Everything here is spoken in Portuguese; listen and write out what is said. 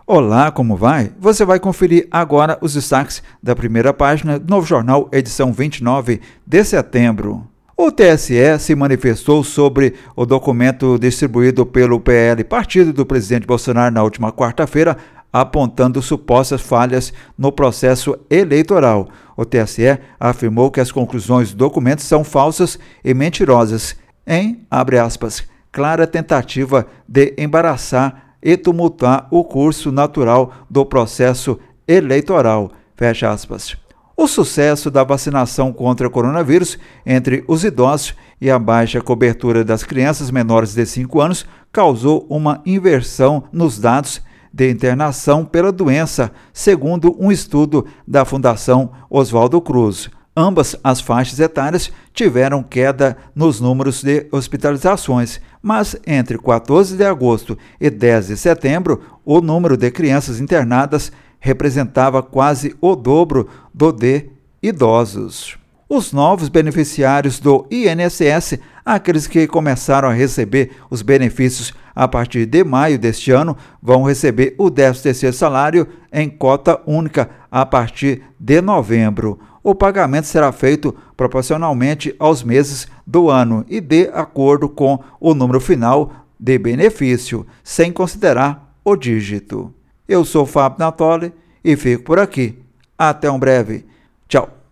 Olá, como vai? Você vai conferir agora os destaques da primeira página do Novo Jornal, edição 29 de setembro. O TSE se manifestou sobre o documento distribuído pelo PL, partido do presidente Bolsonaro, na última quarta-feira, apontando supostas falhas no processo eleitoral. O TSE afirmou que as conclusões do documento são falsas e mentirosas, em, abre aspas, clara tentativa de embaraçar e tumultuar o curso natural do processo eleitoral, fecha aspas. O sucesso da vacinação contra o coronavírus entre os idosos e a baixa cobertura das crianças menores de 5 anos causou uma inversão nos dados de internação pela doença, segundo um estudo da Fundação Oswaldo Cruz. Ambas as faixas etárias tiveram queda nos números de hospitalizações, mas entre 14 de agosto e 10 de setembro, o número de crianças internadas representava quase o dobro do de idosos. Os novos beneficiários do INSS, aqueles que começaram a receber os benefícios a partir de maio deste ano, vão receber o 13º salário em cota única a partir de novembro. O pagamento será feito proporcionalmente aos meses do ano e de acordo com o número final de benefício, sem considerar o dígito. Eu sou Fábio Natoli e fico por aqui. Até um breve. Tchau.